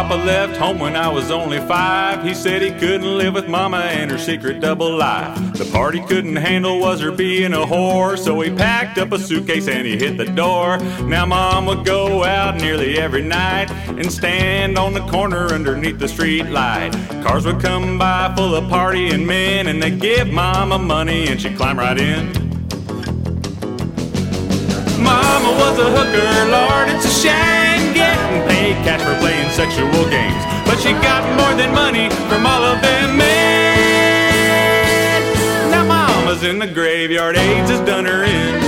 Papa left home when I was only 5. He said he couldn't live with Mama and her secret double life. The part he couldn't handle was her being a whore, so he packed up a suitcase and he hit the door. Now Mom would go out nearly every night and stand on the corner underneath the street light. Cars would come by full of partying men, and they'd give Mama money and she'd climb right in. Mama was a hooker, Lord, it's a shame getting paid cash for playing sexual games. But she got more than money from all of them men. Now Mama's in the graveyard, AIDS has done her in.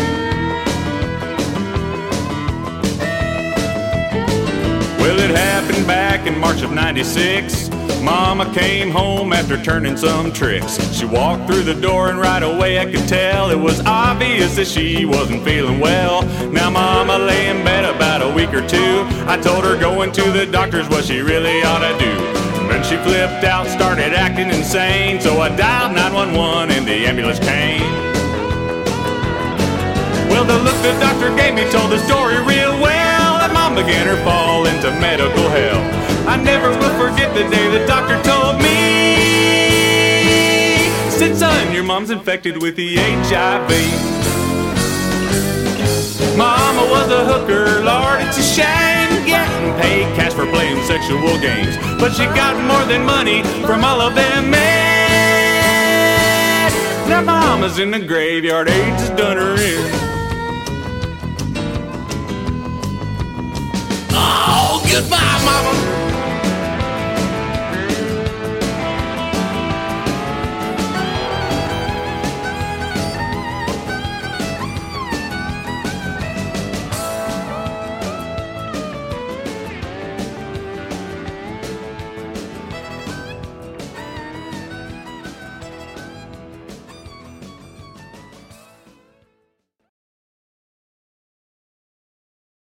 Well, it happened back in March of '96. Mama came home after turning some tricks. She walked through the door and right away I could tell it was obvious that she wasn't feeling well. Now Mama lay in bed about a week or two. I told her going to the doctor's what she really ought to do. Then she flipped out, started acting insane, so I dialed 911 and the ambulance came. Well, the look the doctor gave me told the story real well, that Mom began her fall into medical hell. I never will forget the day the doctor told me, said, son, your mom's infected with the HIV. Mama was a hooker, Lord, it's a shame getting paid cash for playing sexual games. But she got more than money from all of them men. Now Mama's in the graveyard, AIDS has done her in. Oh, goodbye, Mama.